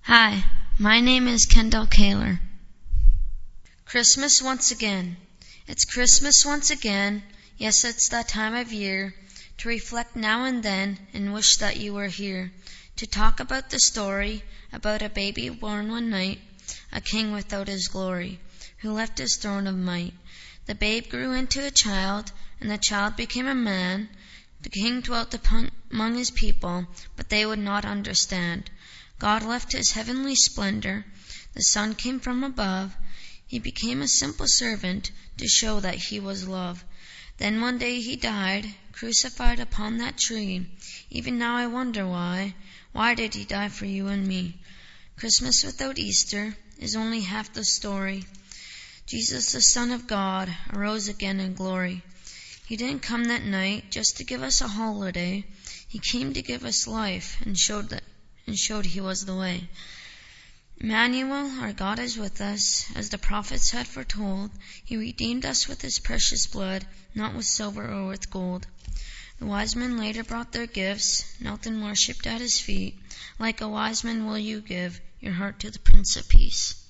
Hi, my name is Kendall Kaler. Christmas once again. It's Christmas once again. Yes, it's that time of year to reflect now and then and wish that you were here to talk about the story about a baby born one night, a king without his glory, who left his throne of might. The babe grew into a child, and the child became a man. The king dwelt among his people, but they would not understand. God left his heavenly splendor. The sun came from above. He became a simple servant to show that he was love. Then one day he died, crucified upon that tree. Even now I wonder why. Why did he die for you and me? Christmas without Easter is only half the story. Jesus, the Son of God, arose again in glory. He didn't come that night just to give us a holiday. He came to give us life and showed he was the way. Emmanuel, our God is with us, as the prophets had foretold. He redeemed us with his precious blood, not with silver or with gold. The wise men later brought their gifts, knelt and worshipped at his feet. Like a wise man will you give your heart to the Prince of Peace.